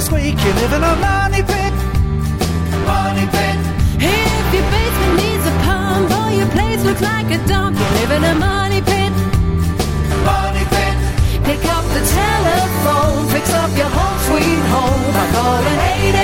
this week, you live in a money pit. Money pit. If your basement needs a pump or your place looks like a dump, you live in a money pit. Money pit. Pick up the telephone, fix up your home sweet home by calling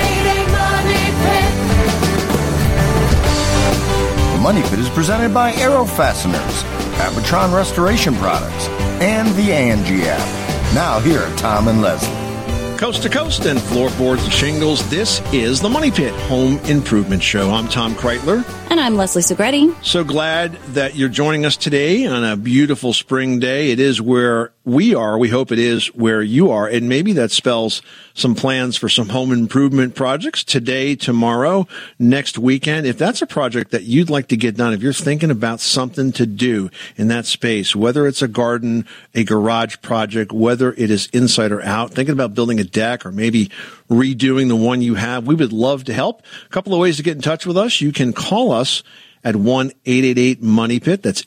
888 Money Pit. The Money Pit is presented by Aero Fasteners, Abitron Restoration Products, and the Angie app. Now here are Tom and Leslie. Coast to coast and floorboards and shingles, this is the Money Pit Home Improvement Show. I'm Tom Kreitler. And I'm Leslie Segretti. So glad that you're joining us today on a beautiful spring day. It is where we are. We hope it is where you are. And maybe that spells some plans for some home improvement projects today, tomorrow, next weekend. If that's a project that you'd like to get done, if you're thinking about something to do in that space, whether it's a garden, a garage project, whether it is inside or out, thinking about building a deck or maybe redoing the one you have, we would love to help. A couple of ways to get in touch with us. You can call us at 1-888-MONEYPIT. That's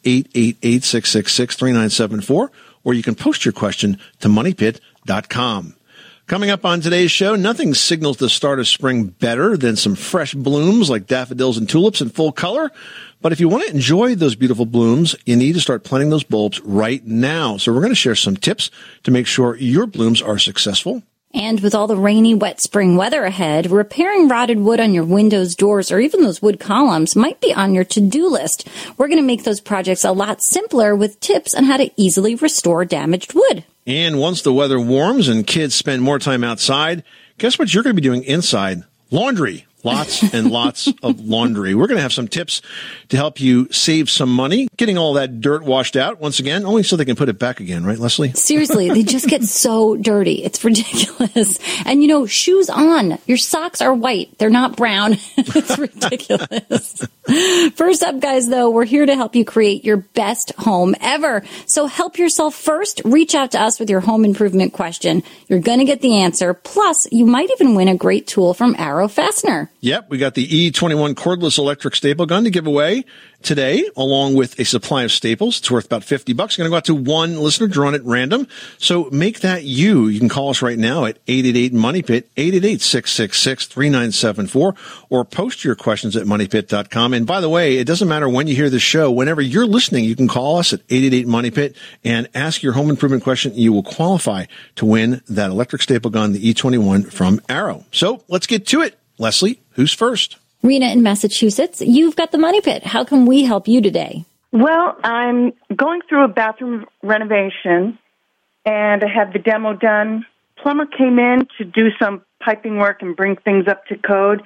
888-666-3974. Or you can post your question to moneypit.com. Coming up on today's show, nothing signals the start of spring better than some fresh blooms like daffodils and tulips in full color. But if you want to enjoy those beautiful blooms, you need to start planting those bulbs right now. So we're going to share some tips to make sure your blooms are successful. And with all the rainy, wet spring weather ahead, repairing rotted wood on your windows, doors, or even those wood columns might be on your to-do list. We're going to make those projects a lot simpler with tips on how to easily restore damaged wood. And once the weather warms and kids spend more time outside, guess what you're going to be doing inside? Laundry. Lots and lots of laundry. We're going to have some tips to help you save some money, getting all that dirt washed out, once again, only so they can put it back again, right, Leslie? Seriously, they just get so dirty. It's ridiculous. And, you know, shoes on. Your socks are white. They're not brown. It's ridiculous. First up, guys, though, we're here to help you create your best home ever. So help yourself first. Reach out to us with your home improvement question. You're going to get the answer. Plus, you might even win a great tool from Aero Fastener. Yep, we got the E21 cordless electric staple gun to give away today, along with a supply of staples. It's worth about $50. Going to go out to one listener drawn at random. So make that you. You can call us right now at 888-MONEYPIT, 888-666-3974, or post your questions at moneypit.com. And by the way, it doesn't matter when you hear the show. Whenever you're listening, you can call us at 888-MONEYPIT and ask your home improvement question. You will qualify to win that electric staple gun, the E21 from Aero. So let's get to it. Leslie, who's first? Rena in Massachusetts, you've got the Money Pit. How can we help you today? Well, I'm going through a bathroom renovation, and I had the demo done. Plumber came in to do some piping work and bring things up to code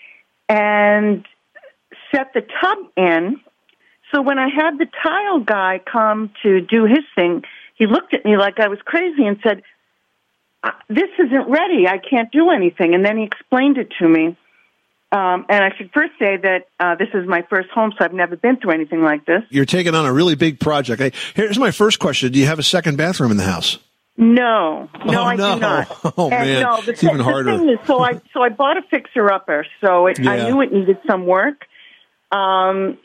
and set the tub in. So when I had the tile guy come to do his thing, he looked at me like I was crazy and said, "This isn't ready. I can't do anything." And then he explained it to me. And I should first say that this is my first home, so I've never been through anything like this. You're taking on a really big project. Hey, here's my first question. Do you have a second bathroom in the house? No, I do not. Oh, and man. No, it's even harder. The thing is, so I bought a fixer-upper, so I knew it needed some work. So I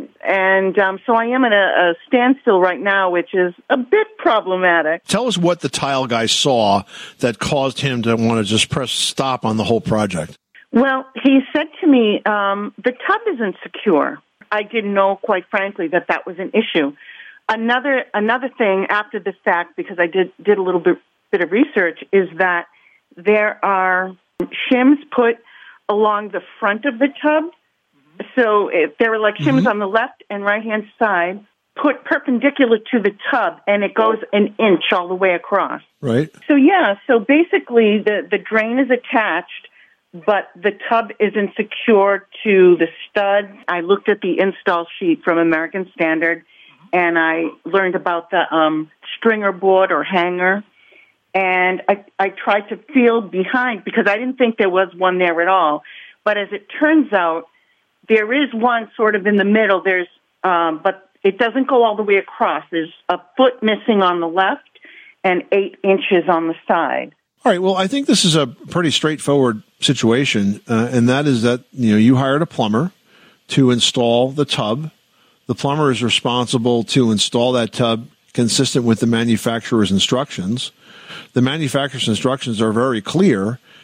am at a standstill right now, which is a bit problematic. Tell us what the tile guy saw that caused him to want to just press stop on the whole project. Well, he said to me, the tub isn't secure. I didn't know, quite frankly, that was an issue. Another thing after the fact, because I did a little bit of research, is that there are shims put along the front of the tub. So there are like shims on the left and right-hand side put perpendicular to the tub, and it goes an inch all the way across. Right. So basically the drain is attached, but the tub isn't secured to the studs. I looked at the install sheet from American Standard, and I learned about the stringer board or hanger, and I tried to feel behind because I didn't think there was one there at all. But as it turns out, there is one sort of in the middle. There's, but it doesn't go all the way across. There's a foot missing on the left and 8 inches on the side. All right. Well, I think this is a pretty straightforward situation, and that is that you hired a plumber to install the tub. The plumber is responsible to install that tub consistent with the manufacturer's instructions. The manufacturer's instructions are very clear,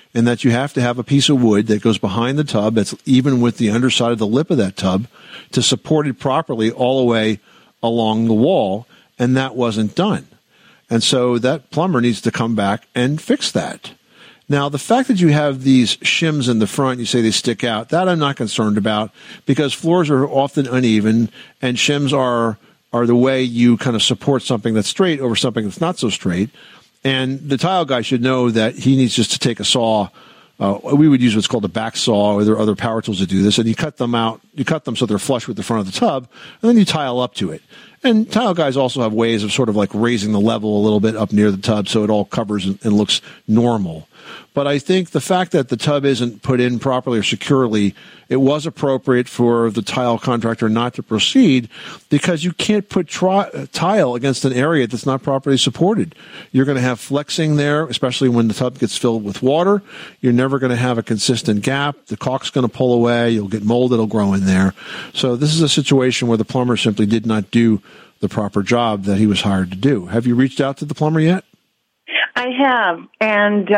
and that you have to have a piece of wood that goes behind the tub that's even with the underside of the lip of that tub to support it properly all the way along the wall, and that wasn't done. And so that plumber needs to come back and fix that. Now, the fact that you have these shims in the front, you say they stick out, that I'm not concerned about because floors are often uneven and shims are the way you kind of support something that's straight over something that's not so straight. And the tile guy should know that he needs just to take a saw. We would use what's called a back saw, or there are other power tools that do this, and you cut them out. You cut them so they're flush with the front of the tub, and then you tile up to it. And tile guys also have ways of sort of like raising the level a little bit up near the tub so it all covers and looks normal. But I think the fact that the tub isn't put in properly or securely, it was appropriate for the tile contractor not to proceed because you can't put tile against an area that's not properly supported. You're going to have flexing there, especially when the tub gets filled with water. You're never going to have a consistent gap. The caulk's going to pull away. You'll get mold that'll grow in there. So this is a situation where the plumber simply did not do the proper job that he was hired to do. Have you reached out to the plumber yet? I have, and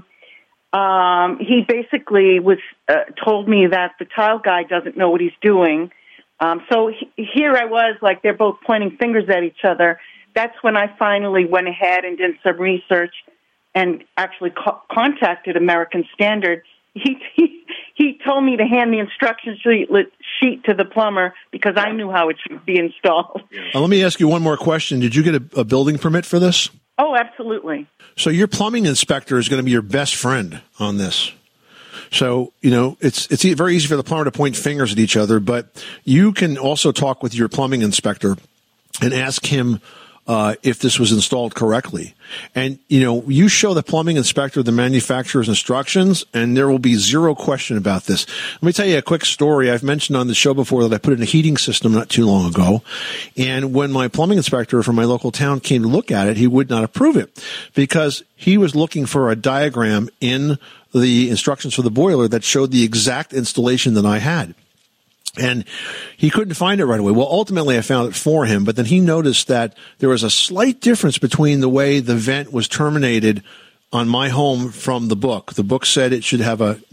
he basically was told me that the tile guy doesn't know what he's doing. So here I was, like they're both pointing fingers at each other. That's when I finally went ahead and did some research and actually contacted American Standard. He told me to hand the instruction sheet to the plumber because I knew how it should be installed. Let me ask you one more question. Did you get a building permit for this? Oh, absolutely. So your plumbing inspector is going to be your best friend on this. So, it's very easy for the plumber to point fingers at each other, but you can also talk with your plumbing inspector and ask him if this was installed correctly. And, you show the plumbing inspector the manufacturer's instructions, and there will be zero question about this. Let me tell you a quick story. I've mentioned on the show before that I put in a heating system not too long ago. And when my plumbing inspector from my local town came to look at it, he would not approve it because he was looking for a diagram in the instructions for the boiler that showed the exact installation that I had. And he couldn't find it right away. Well, ultimately I found it for him, but then he noticed that there was a slight difference between the way the vent was terminated on my home from the book. The book said it should have a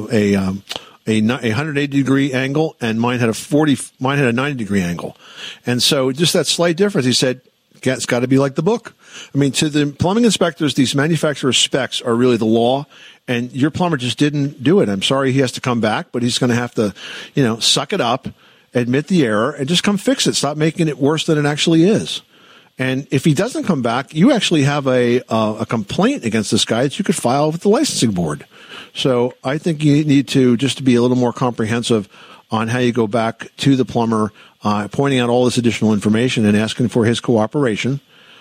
180 degree angle, and mine had a 90 degree angle. And so just that slight difference, he said, it's got to be like the book. I mean, to the plumbing inspectors, these manufacturer specs are really the law, and your plumber just didn't do it. I'm sorry he has to come back, but he's going to have to, suck it up, admit the error, and just come fix it. Stop making it worse than it actually is. And if he doesn't come back, you actually have a complaint against this guy that you could file with the licensing board. So I think you need to just be a little more comprehensive on how you go back to the plumber, pointing out all this additional information and asking for his cooperation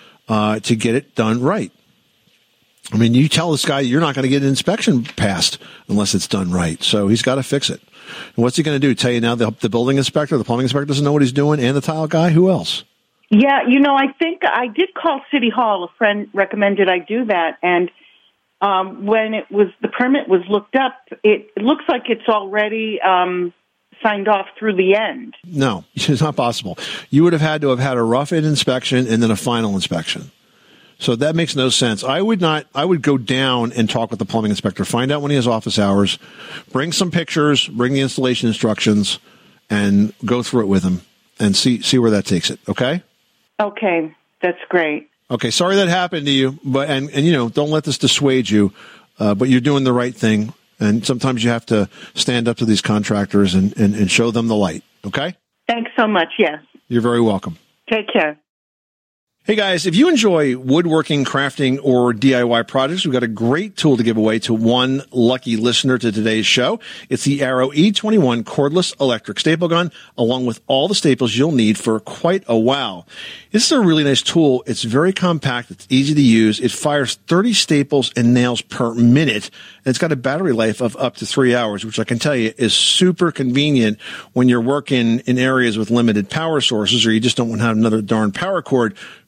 to get it done right. I mean, you tell this guy you're not going to get an inspection passed unless it's done right. So he's got to fix it. And what's he going to do? Tell you now the building inspector, the plumbing inspector doesn't know what he's doing, and the tile guy? Who else? Yeah, I think I did call City Hall. A friend recommended I do that. And when the permit was looked up, it looks like it's already signed off through the end. No, it's not possible. You would have had to have had a rough-in inspection and then a final inspection. So that makes no sense. I would go down and talk with the plumbing inspector, find out when he has office hours, bring some pictures, bring the installation instructions, and go through it with him and see where that takes it. Okay? Okay. That's great. Okay. Sorry that happened to you, but, and don't let this dissuade you, but you're doing the right thing. And sometimes you have to stand up to these contractors and show them the light. Okay? Thanks so much. Yes. You're very welcome. Take care. Hey guys, if you enjoy woodworking, crafting, or DIY projects, we've got a great tool to give away to one lucky listener to today's show. It's the Arrow E21 cordless electric staple gun, along with all the staples you'll need for quite a while. This is a really nice tool. It's very compact. It's easy to use. It fires 30 staples and nails per minute. And it's got a battery life of up to 3 hours, which I can tell you is super convenient when you're working in areas with limited power sources or you just don't want to have another darn power cord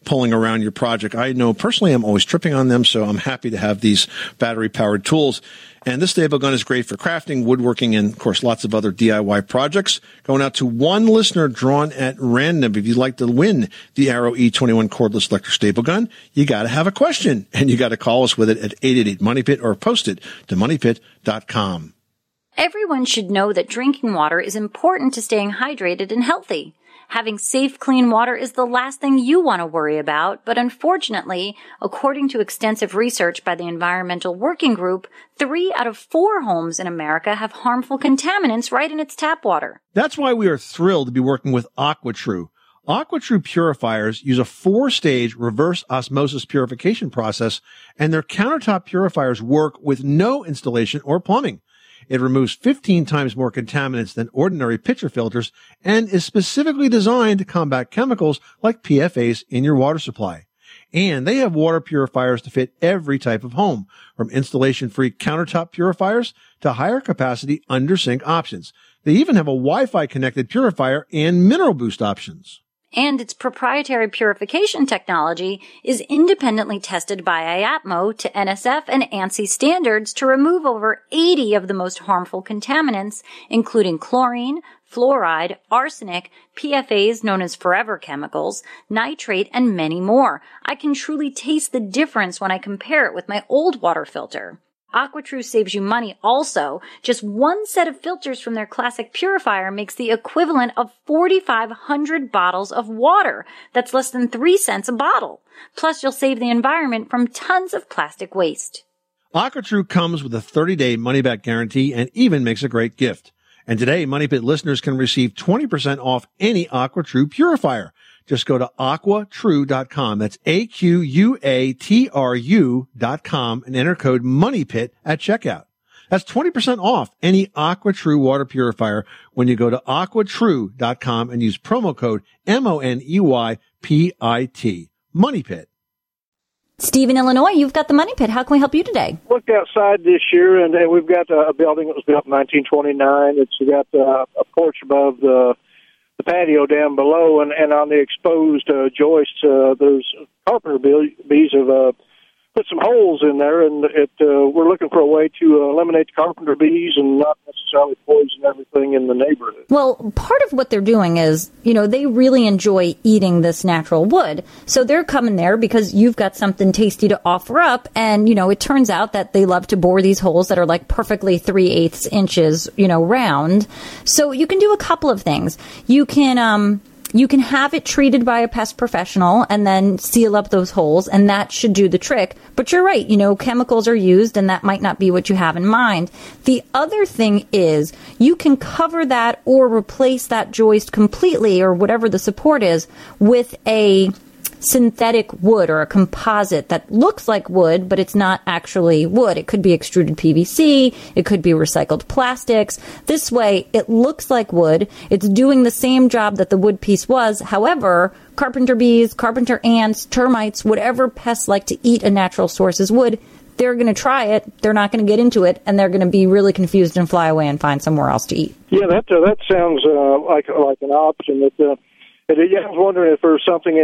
pulling around your project. I know personally I'm always tripping on them, so I'm happy to have these battery-powered tools. And this staple gun is great for crafting, woodworking, and, of course, lots of other DIY projects. Going out to one listener drawn at random. If you'd like to win the Arrow E21 cordless electric staple gun, you got to have a question, and you got to call us with it at 888-MONEYPIT or post it to moneypit.com. Everyone should know that drinking water is important to staying hydrated and healthy. Having safe, clean water is the last thing you want to worry about, but unfortunately, according to extensive research by the Environmental Working Group, 3 out of 4 homes in America have harmful contaminants right in its tap water. That's why we are thrilled to be working with AquaTrue. AquaTrue purifiers use a 4-stage reverse osmosis purification process, and their countertop purifiers work with no installation or plumbing. It removes 15 times more contaminants than ordinary pitcher filters and is specifically designed to combat chemicals like PFAS in your water supply. And they have water purifiers to fit every type of home, from installation-free countertop purifiers to higher capacity under-sink options. They even have a Wi-Fi connected purifier and mineral boost options. And its proprietary purification technology is independently tested by IAPMO to NSF and ANSI standards to remove over 80 of the most harmful contaminants, including chlorine, fluoride, arsenic, PFAS known as forever chemicals, nitrate, and many more. I can truly taste the difference when I compare it with my old water filter. AquaTrue saves you money also. Just one set of filters from their classic purifier makes the equivalent of 4,500 bottles of water. That's less than 3 cents a bottle. Plus, you'll save the environment from tons of plastic waste. AquaTrue comes with a 30-day money-back guarantee and even makes a great gift. And today, Money Pit listeners can receive 20% off any AquaTrue purifier. Just go to aquatrue.com. That's AQUATRU.com and enter code MONEYPIT at checkout. That's 20% off any AquaTrue water purifier when you go to aquatrue.com and use promo code MONEYPIT. Money Pit. Steve in Illinois, you've got the Money Pit. How can we help you today? Looked outside this year, and we've got a building that was built in 1929. It's got a porch above the patio down below, and on the exposed joists, there's carpenter bees have put some holes in there, and we're looking for a way to eliminate the carpenter bees and not necessarily poison everything in the neighborhood. Well, part of what they're doing is, they really enjoy eating this natural wood. So they're coming there because you've got something tasty to offer up. And, it turns out that they love to bore these holes that are like perfectly 3/8 inches, round. So you can do a couple of things. You can have it treated by a pest professional and then seal up those holes, and that should do the trick. But you're right, chemicals are used, and that might not be what you have in mind. The other thing is you can cover that or replace that joist completely, or whatever the support is, with a synthetic wood or a composite that looks like wood, but it's not actually wood. It could be extruded PVC. It could be recycled plastics. This way, it looks like wood. It's doing the same job that the wood piece was. However, carpenter bees, carpenter ants, termites, whatever pests like to eat a natural source as wood, they're going to try it. They're not going to get into it, and they're going to be really confused and fly away and find somewhere else to eat. Yeah, that sounds like an option. I was wondering if there's something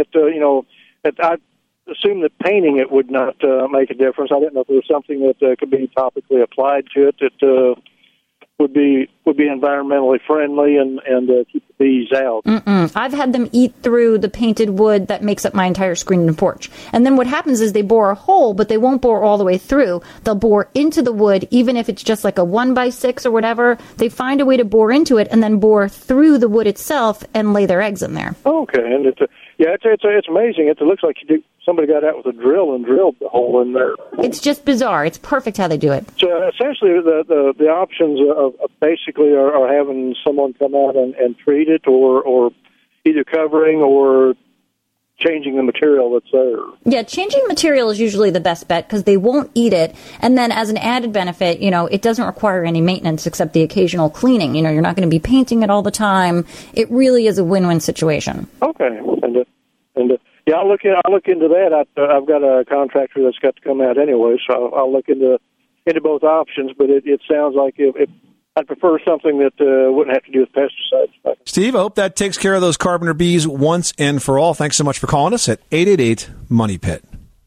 that I assume that painting it would not make a difference. I didn't know if there was something that could be topically applied to it that would be environmentally friendly and keep the bees out. I've had them eat through the painted wood that makes up my entire screen and porch. And then what happens is they bore a hole, but they won't bore all the way through. They'll bore into the wood, even if it's just like a 1x6 or whatever. They find a way to bore into it and then bore through the wood itself and lay their eggs in there. Okay, and it's amazing. It looks like somebody got out with a drill and drilled the hole in there. It's just bizarre. It's perfect how they do it. So essentially, the options of basically are having someone come out and treat it, or either covering or changing the material that's there. Yeah, changing material is usually the best bet because they won't eat it. And then as an added benefit, it doesn't require any maintenance except the occasional cleaning. You're not going to be painting it all the time. It really is a win-win situation. Okay. And yeah, I'll look into that. I've got a contractor that's got to come out anyway, so I'll look into both options. But it sounds like if I'd prefer something that wouldn't have to do with pesticides. Steve, I hope that takes care of those carpenter bees once and for all. Thanks so much for calling us at 888-MONEY-PIT.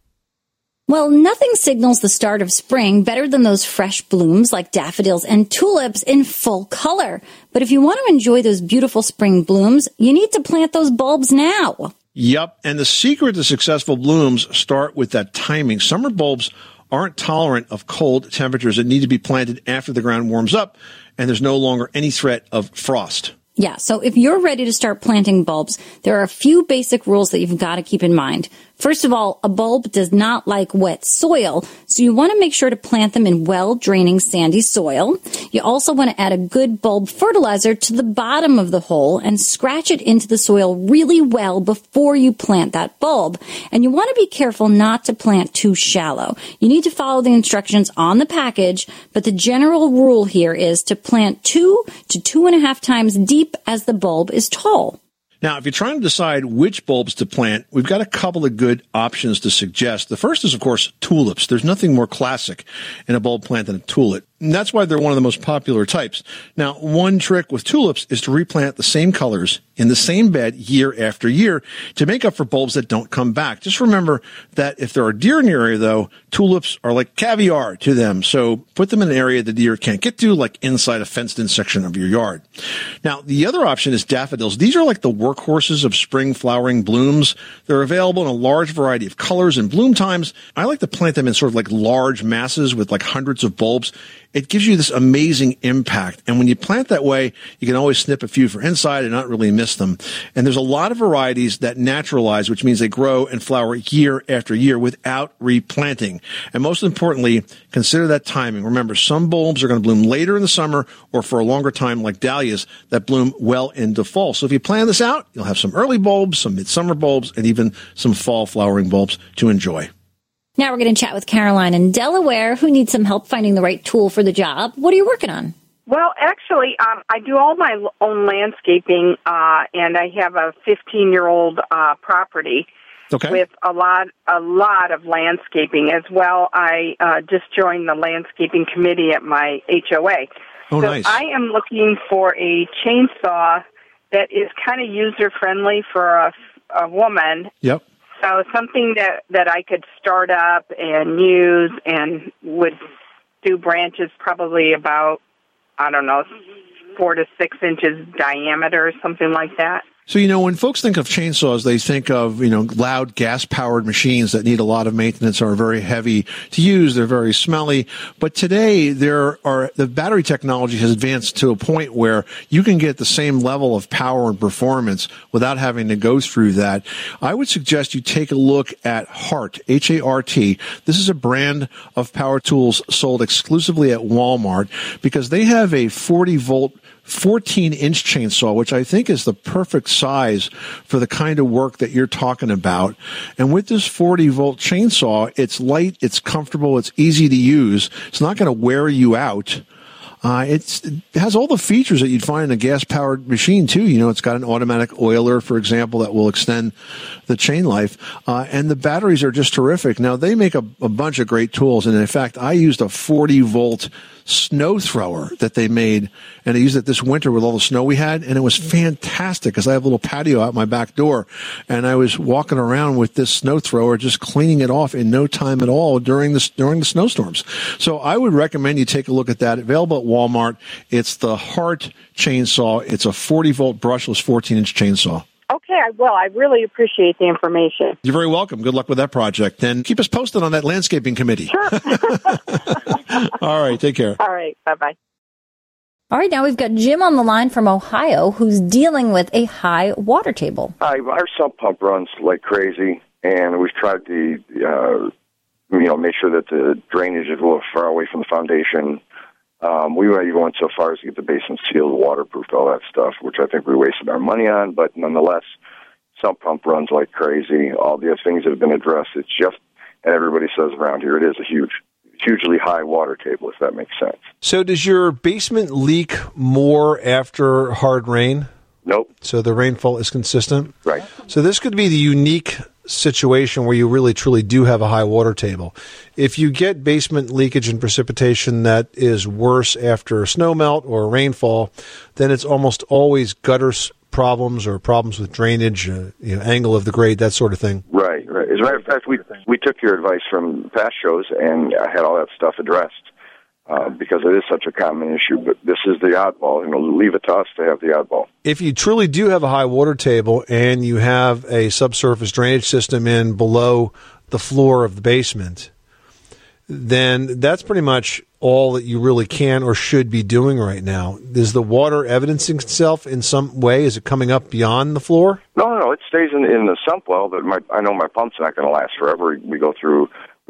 Well, nothing signals the start of spring better than those fresh blooms like daffodils and tulips in full color. But if you want to enjoy those beautiful spring blooms, you need to plant those bulbs now. Yep, and the secret to successful blooms start with that timing. Summer bulbs aren't tolerant of cold temperatures that need to be planted after the ground warms up and there's no longer any threat of frost. Yeah, so if you're ready to start planting bulbs, there are a few basic rules that you've got to keep in mind. First of all, a bulb does not like wet soil, so you want to make sure to plant them in well-draining sandy soil. You also want to add a good bulb fertilizer to the bottom of the hole and scratch it into the soil really well before you plant that bulb. And you want to be careful not to plant too shallow. You need to follow the instructions on the package, but the general rule here is to plant 2 to 2.5 times deep as the bulb is tall. Now, if you're trying to decide which bulbs to plant, we've got a couple of good options to suggest. The first is, of course, tulips. There's nothing more classic in a bulb plant than a tulip. And that's why they're one of the most popular types. Now, one trick with tulips is to replant the same colors in the same bed year after year to make up for bulbs that don't come back. Just remember that if there are deer in your area, though, tulips are like caviar to them. So put them in an area the deer can't get to, like inside a fenced-in section of your yard. Now, the other option is daffodils. These are like the workhorses of spring flowering blooms. They're available in a large variety of colors and bloom times. I like to plant them in sort of like large masses with like hundreds of bulbs. It gives you this amazing impact. And when you plant that way, you can always snip a few for inside and not really miss them. And there's a lot of varieties that naturalize, which means they grow and flower year after year without replanting. And most importantly, consider that timing. Remember, some bulbs are going to bloom later in the summer or for a longer time, like dahlias that bloom well into fall. So if you plan this out, you'll have some early bulbs, some midsummer bulbs, and even some fall flowering bulbs to enjoy. Now we're going to chat with Caroline in Delaware, who needs some help finding the right tool for the job. What are you working on? Well, actually, I do all my own landscaping, and I have a 15-year-old property with a lot of landscaping as well. I just joined the landscaping committee at my HOA. Oh, so nice. I am looking for a chainsaw that is kind of user-friendly for a woman. Yep. So something that I could start up and use and would do branches probably about, 4 to 6 inches diameter or something like that. So, when folks think of chainsaws, they think of, loud gas-powered machines that need a lot of maintenance, are very heavy to use. They're very smelly. But today, the battery technology has advanced to a point where you can get the same level of power and performance without having to go through that. I would suggest you take a look at Hart, H-A-R-T. This is a brand of power tools sold exclusively at Walmart because they have a 40-volt 14-inch chainsaw, which I think is the perfect size for the kind of work that you're talking about. And with this 40-volt chainsaw, it's light, it's comfortable, it's easy to use. It's not going to wear you out. It has all the features that you'd find in a gas-powered machine, too. It's got an automatic oiler, for example, that will extend the chain life. And the batteries are just terrific. Now, they make a bunch of great tools. And, in fact, I used a 40-volt snow thrower that they made, and I used it this winter with all the snow we had, and it was fantastic because I have a little patio out my back door, and I was walking around with this snow thrower just cleaning it off in no time at all during the snowstorms. So I would recommend you take a look at that. Available at Walmart. It's the Hart chainsaw. It's a 40-volt brushless 14-inch chainsaw. Okay, I will. I really appreciate the information. You're very welcome. Good luck with that project. And keep us posted on that landscaping committee. Sure. All right, take care. All right, bye-bye. All right, now we've got Jim on the line from Ohio who's dealing with a high water table. Our sump pump runs like crazy, and we've tried to, make sure that the drainage is a little far away from the foundation. We might go so far as to get the basement sealed, waterproofed, all that stuff, which I think we wasted our money on. But nonetheless, sump pump runs like crazy. All the other things that have been addressed, it's just, and everybody says around here, it is a hugely high water table, if that makes sense. So does your basement leak more after hard rain? Nope. So the rainfall is consistent? Right. So this could be the unique situation where you really truly do have a high water table. If you get basement leakage and precipitation that is worse after a snow melt or a rainfall, then it's almost always gutter problems or problems with drainage, angle of the grade, that sort of thing. Right. As a matter of fact, we took your advice from past shows, and I had all that stuff addressed because it is such a common issue. But this is the oddball. Leave it to us to have the oddball. If you truly do have a high water table and you have a subsurface drainage system in below the floor of the basement, then that's pretty much all that you really can or should be doing right now. Is the water evidencing itself in some way? Is it coming up beyond the floor? No. It stays in the sump well, but I know my pump's not going to last forever. We've gone through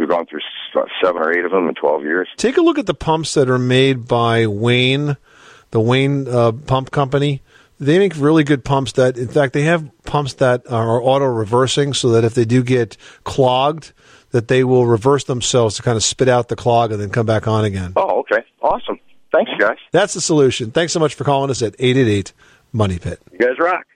7 or 8 of them in 12 years. Take a look at the pumps that are made by Wayne, the Wayne Pump Company. They make really good pumps that, in fact, they have pumps that are auto-reversing so that if they do get clogged, that they will reverse themselves to kind of spit out the clog and then come back on again. Oh, okay. Awesome. Thanks, guys. That's the solution. Thanks so much for calling us at 888-MONEY-PIT. You guys rock.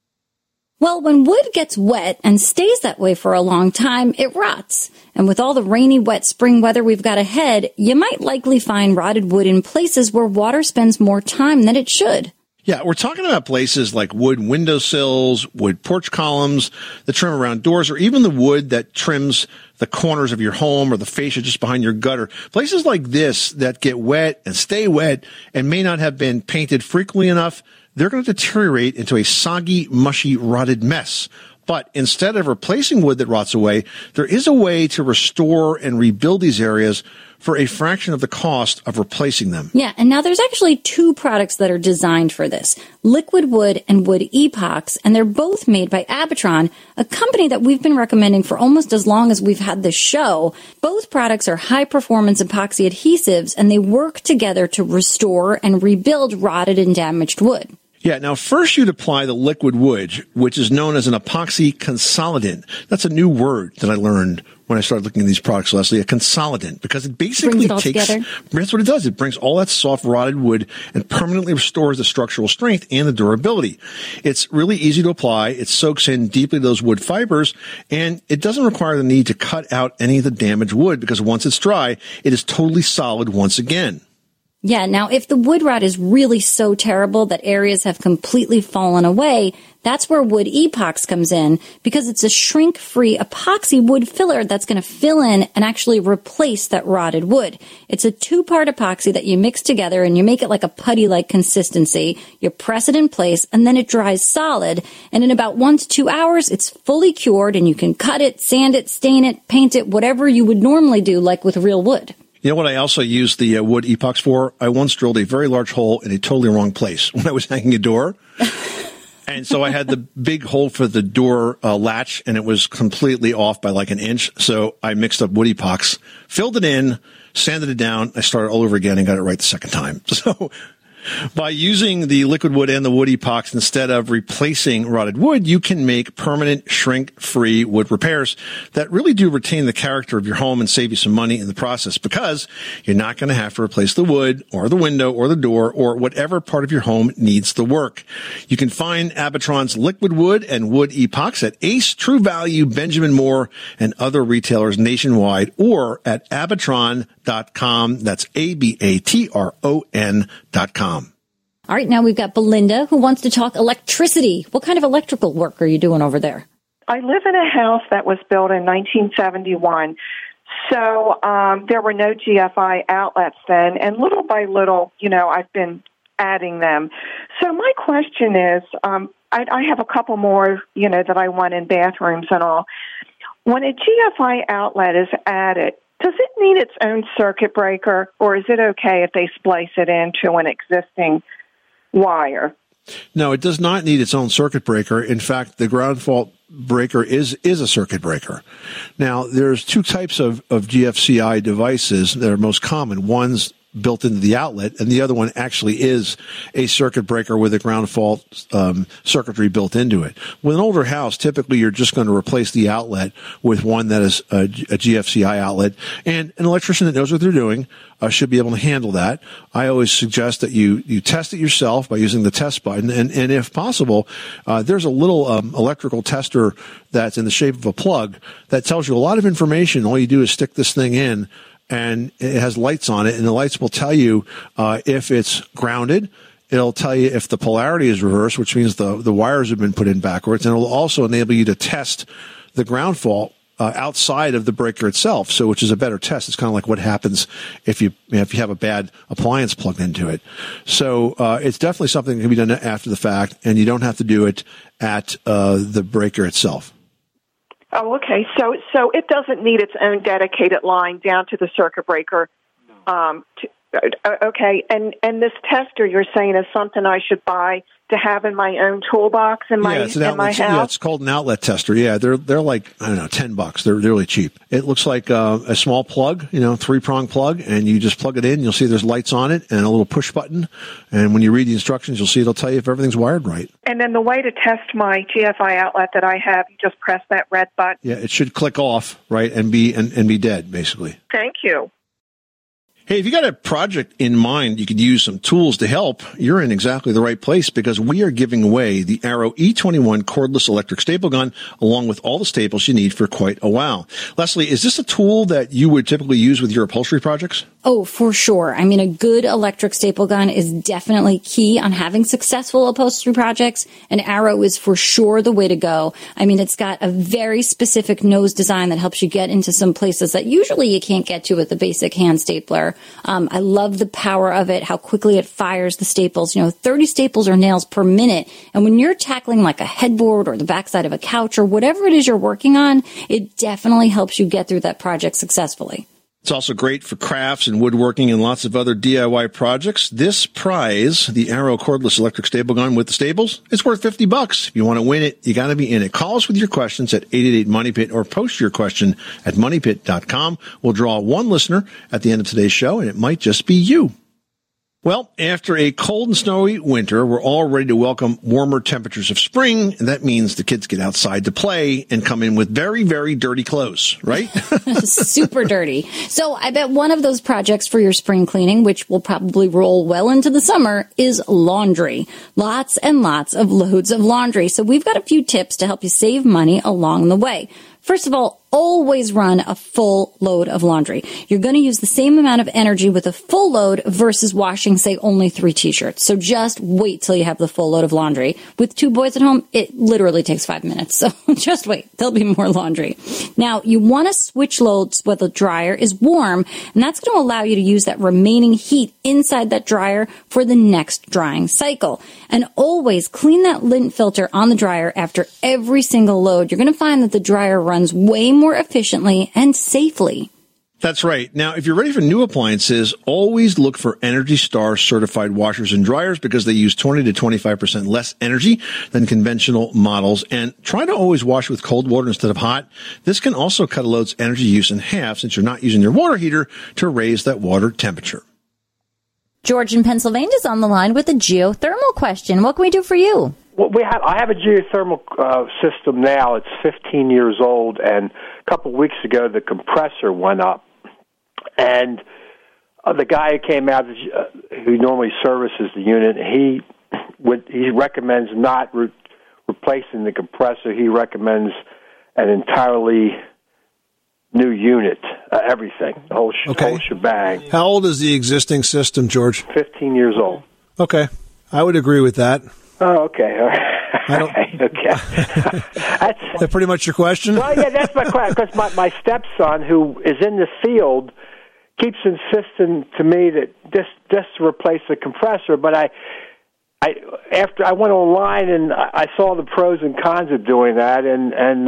Well, when wood gets wet and stays that way for a long time, it rots. And with all the rainy, wet spring weather we've got ahead, you might likely find rotted wood in places where water spends more time than it should. Yeah, we're talking about places like wood windowsills, wood porch columns, the trim around doors, or even the wood that trims the corners of your home or the fascia just behind your gutter. Places like this that get wet and stay wet and may not have been painted frequently enough, they're going to deteriorate into a soggy, mushy, rotted mess. But instead of replacing wood that rots away, there is a way to restore and rebuild these areas for a fraction of the cost of replacing them. Yeah, and now there's actually 2 products that are designed for this, Liquid Wood and Wood Epox, and they're both made by Abatron, a company that we've been recommending for almost as long as we've had this show. Both products are high-performance epoxy adhesives, and they work together to restore and rebuild rotted and damaged wood. Yeah, now first you'd apply the liquid wood, which is known as an epoxy consolidant. That's a new word that I learned when I started looking at these products, Leslie, a consolidant, because it basically brings it all together. That's what it does. It brings all that soft rotted wood and permanently restores the structural strength and the durability. It's really easy to apply. It soaks in deeply those wood fibers, and it doesn't require the need to cut out any of the damaged wood because once it's dry, it is totally solid once again. Yeah, now if the wood rot is really so terrible that areas have completely fallen away, that's where Wood Epox comes in because it's a shrink-free epoxy wood filler that's going to fill in and actually replace that rotted wood. It's a 2-part epoxy that you mix together and you make it like a putty-like consistency. You press it in place and then it dries solid. And in about 1 to 2 hours, it's fully cured and you can cut it, sand it, stain it, paint it, whatever you would normally do like with real wood. You know what I also used the wood epox for? I once drilled a very large hole in a totally wrong place when I was hanging a door. And so I had the big hole for the door latch, and it was completely off by like an inch. So I mixed up wood epox, filled it in, sanded it down. I started all over again and got it right the second time. So by using the liquid wood and the wood epox instead of replacing rotted wood, you can make permanent shrink-free wood repairs that really do retain the character of your home and save you some money in the process because you're not going to have to replace the wood or the window or the door or whatever part of your home needs the work. You can find Abatron's liquid wood and wood epox at Ace, True Value, Benjamin Moore, and other retailers nationwide or at Abatron.com. That's ABATRON.com. All right, now we've got Belinda who wants to talk electricity. What kind of electrical work are you doing over there? I live in a house that was built in 1971, so there were no GFI outlets then, and little by little, I've been adding them. So my question is, I have a couple more, that I want in bathrooms and all. When a GFI outlet is added, does it need its own circuit breaker, or is it okay if they splice it into an existing wire? No, it does not need its own circuit breaker. In fact, the ground fault breaker is a circuit breaker. Now, there's 2 types of GFCI devices that are most common. One's built into the outlet, and the other one actually is a circuit breaker with a ground fault circuitry built into it. With an older house, typically you're just going to replace the outlet with one that is a GFCI outlet, and an electrician that knows what they're doing should be able to handle that. I always suggest that you test it yourself by using the test button, and if possible, there's a little electrical tester that's in the shape of a plug that tells you a lot of information. All you do is stick this thing in, and it has lights on it, and the lights will tell you if it's grounded. It'll tell you if the polarity is reversed, which means the wires have been put in backwards, and it'll also enable you to test the ground fault outside of the breaker itself, so which is a better test. It's kind of like what happens if you have a bad appliance plugged into it. So it's definitely something that can be done after the fact, and you don't have to do it at the breaker itself. Oh, okay. So it doesn't need its own dedicated line down to the circuit breaker. Okay, and this tester you're saying is something I should buy to have in my own toolbox in my house? Yeah, it's called an outlet tester. Yeah, they're like, I don't know, $10. They're really cheap. It looks like a small plug, 3-prong plug, and you just plug it in. You'll see there's lights on it and a little push button. And when you read the instructions, you'll see it'll tell you if everything's wired right. And then the way to test my GFI outlet that I have, you just press that red button. Yeah, it should click off, right, and be dead, basically. Thank you. Hey, if you got a project in mind, you could use some tools to help. You're in exactly the right place, because we are giving away the Arrow E21 cordless electric staple gun, along with all the staples you need for quite a while. Leslie, is this a tool that you would typically use with your upholstery projects? Oh, for sure. I mean, a good electric staple gun is definitely key on having successful upholstery projects, and Arrow is for sure the way to go. I mean, it's got a very specific nose design that helps you get into some places that usually you can't get to with the basic hand stapler. I love the power of it, how quickly it fires the staples, 30 staples or nails per minute. And when you're tackling like a headboard or the backside of a couch or whatever it is you're working on, it definitely helps you get through that project successfully. It's also great for crafts and woodworking and lots of other DIY projects. This prize, the Arrow cordless electric staple gun with the staples, it's worth $50. If you want to win it, you got to be in it. Call us with your questions at 888-MONEYPIT or post your question at moneypit.com. We'll draw one listener at the end of today's show, and it might just be you. Well, after a cold and snowy winter, we're all ready to welcome warmer temperatures of spring, and that means the kids get outside to play and come in with very, very dirty clothes, right? Super dirty. So I bet one of those projects for your spring cleaning, which will probably roll well into the summer, is laundry. Lots and lots of loads of laundry. So we've got a few tips to help you save money along the way. First of all, always run a full load of laundry. You're going to use the same amount of energy with a full load versus washing, say, only 3 t-shirts. So just wait till you have the full load of laundry. With 2 boys at home, it literally takes 5 minutes. So just wait. There'll be more laundry. Now, you want to switch loads when the dryer is warm, and that's going to allow you to use that remaining heat inside that dryer for the next drying cycle. And always clean that lint filter on the dryer after every single load. You're going to find that the dryer runs way more efficiently and safely. That's right. Now, if you're ready for new appliances, always look for Energy Star certified washers and dryers, because they use 20 to 25% less energy than conventional models. And try to always wash with cold water instead of hot. This can also cut a load's energy use in half, since you're not using your water heater to raise that water temperature. George in Pennsylvania is on the line with a geothermal question. What can we do for you? Well, I have a geothermal system now. It's 15 years old, and a couple of weeks ago the compressor went up. And the guy who came out, who normally services the unit, he recommends not replacing the compressor. He recommends an entirely new unit, everything, the whole shebang. How old is the existing system, George? 15 years old. Okay. I would agree with that. Oh, okay. Okay. Is that pretty much your question? Well, yeah, that's my question, because my stepson, who is in the field, keeps insisting to me that just to replace the compressor, but after I went online and I saw the pros and cons of doing that, and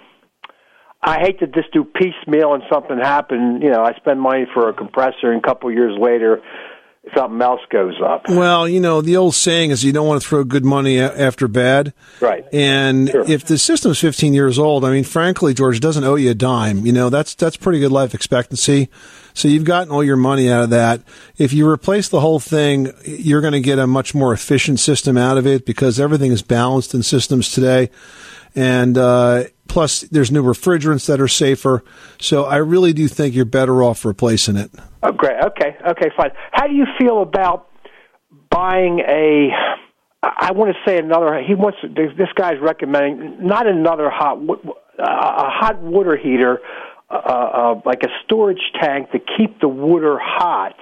I hate to just do piecemeal and something happen. I spend money for a compressor, and a couple of years later, something else goes up. Well, the old saying is you don't want to throw good money after bad. Right. And if the system's 15 years old, I mean, frankly, George, it doesn't owe you a dime. That's pretty good life expectancy. So you've gotten all your money out of that. If you replace the whole thing, you're going to get a much more efficient system out of it because everything is balanced in systems today. And plus, there's new refrigerants that are safer. So I really do think you're better off replacing it. Oh, great. Okay, fine. How do you feel about buying I want to say this guy's recommending not another a hot water heater, like a storage tank to keep the water hot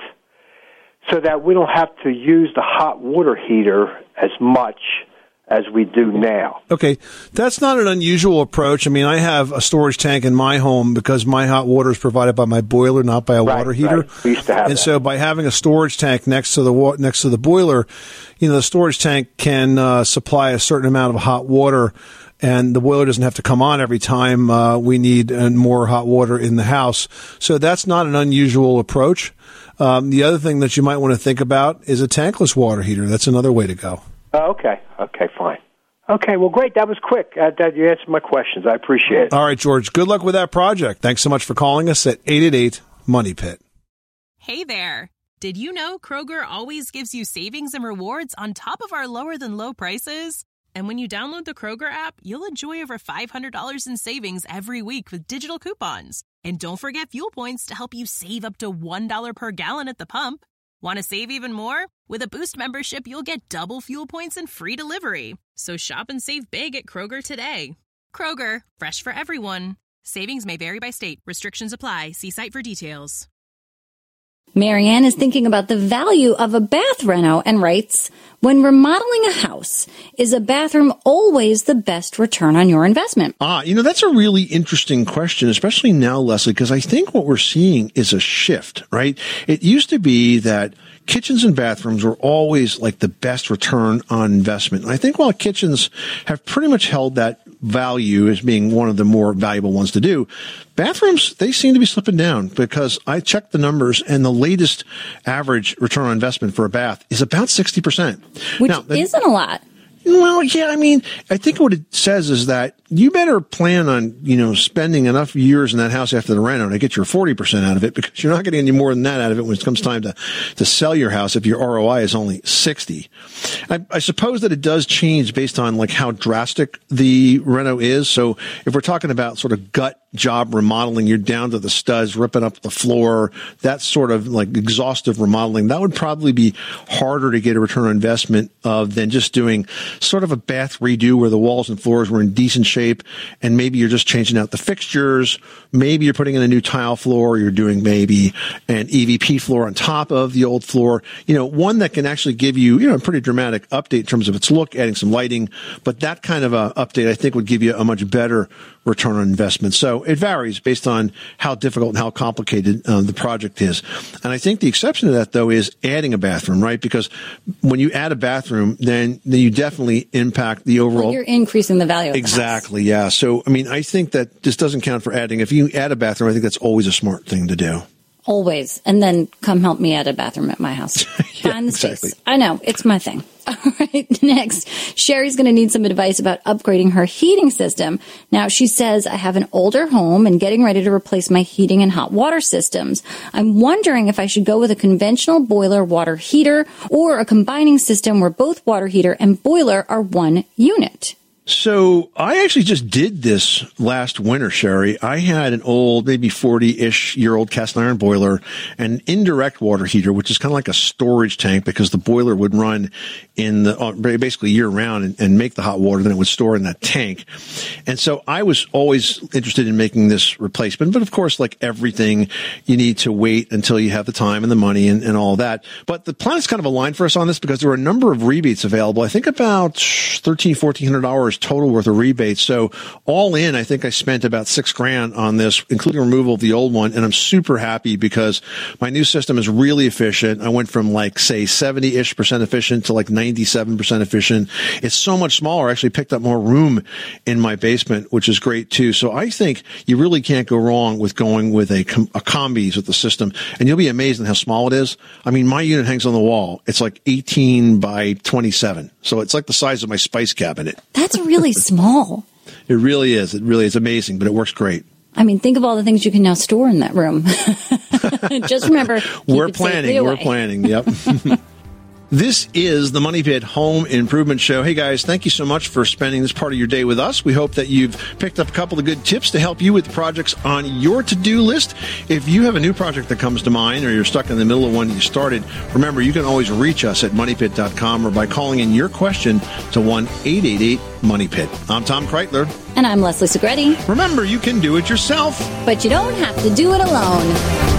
so that we don't have to use the hot water heater as much as we do now. Okay, that's not an unusual approach. I mean, I have a storage tank in my home because my hot water is provided by my boiler, not by a water heater. Right. We used to have and that. So by having a storage tank next to the boiler, the storage tank can supply a certain amount of hot water, and the boiler doesn't have to come on every time we need more hot water in the house. So that's not an unusual approach. The other thing that you might want to think about is a tankless water heater. That's another way to go. Okay, fine. Okay, well, great. That was quick. You answered my questions. I appreciate it. All right, George. Good luck with that project. Thanks so much for calling us at 888-MONEY-PIT. Hey there. Did you know Kroger always gives you savings and rewards on top of our lower-than-low prices? And when you download the Kroger app, you'll enjoy over $500 in savings every week with digital coupons. And don't forget fuel points to help you save up to $1 per gallon at the pump. Want to save even more? With a Boost membership, you'll get double fuel points and free delivery. So shop and save big at Kroger today. Kroger, fresh for everyone. Savings may vary by state. Restrictions apply. See site for details. Marianne is thinking about the value of a bath reno and writes, when remodeling a house, is a bathroom always the best return on your investment? That's a really interesting question, especially now, Leslie, because I think what we're seeing is a shift, right? It used to be that kitchens and bathrooms were always like the best return on investment. And I think while kitchens have pretty much held that value as being one of the more valuable ones to do, bathrooms, they seem to be slipping down because I checked the numbers and the latest average return on investment for a bath is about 60%. Which isn't a lot. Well, yeah, I mean, I think what it says is that you better plan on, spending enough years in that house after the reno to get your 40% out of it, because you're not getting any more than that out of it when it comes time to sell your house if your ROI is only 60. I suppose that it does change based on like how drastic the reno is. So if we're talking about sort of gut job remodeling, you're down to the studs, ripping up the floor, that sort of like exhaustive remodeling, that would probably be harder to get a return on investment of than just doing sort of a bath redo where the walls and floors were in decent shape, and maybe you're just changing out the fixtures, maybe you're putting in a new tile floor, you're doing maybe an EVP floor on top of the old floor, one that can actually give you, a pretty dramatic update in terms of its look, adding some lighting, but that kind of a update I think would give you a much better return on investment. So it varies based on how difficult and how complicated the project is. And I think the exception to that, though, is adding a bathroom, right? Because when you add a bathroom, then you definitely impact the overall. Well, you're increasing the value of exactly, the house. Yeah. So, I mean, I think that this doesn't count for adding. If you add a bathroom, I think that's always a smart thing to do. Always. And then come help me add a bathroom at my house. Find the space. I know. It's my thing. All right. Next, Sherry's going to need some advice about upgrading her heating system. Now, she says, I have an older home and getting ready to replace my heating and hot water systems. I'm wondering if I should go with a conventional boiler water heater or a combining system where both water heater and boiler are one unit. So I actually just did this last winter, Sherry. I had an old, maybe 40-ish year old cast iron boiler, an indirect water heater, which is kind of like a storage tank because the boiler would run in the basically year round and make the hot water, then it would store in that tank. And so I was always interested in making this replacement. But of course, like everything, you need to wait until you have the time and the money and all that. But the planet's kind of aligned for us on this because there were a number of rebates available. I think about $1,300, $1,400 $1,000 total worth of rebates. So all in, I think I spent about $6,000 on this, including removal of the old one. And I'm super happy because my new system is really efficient. I went from like, say, 70-ish% efficient to like 97% efficient. It's so much smaller. I actually picked up more room in my basement, which is great too. So I think you really can't go wrong with going with a Combis with the system. And you'll be amazed at how small it is. I mean, my unit hangs on the wall. It's like 18 by 27. So it's like the size of my spice cabinet. That's really small. It really is. It really is amazing, but it works great. I mean, think of all the things you can now store in that room. Just remember, we're planning. Yep. This is the Money Pit Home Improvement Show. Hey, guys, thank you so much for spending this part of your day with us. We hope that you've picked up a couple of good tips to help you with projects on your to-do list. If you have a new project that comes to mind or you're stuck in the middle of one you started, remember, you can always reach us at moneypit.com or by calling in your question to 1-888-MONEYPIT. I'm Tom Kreitler. And I'm Leslie Segretti. Remember, you can do it yourself. But you don't have to do it alone.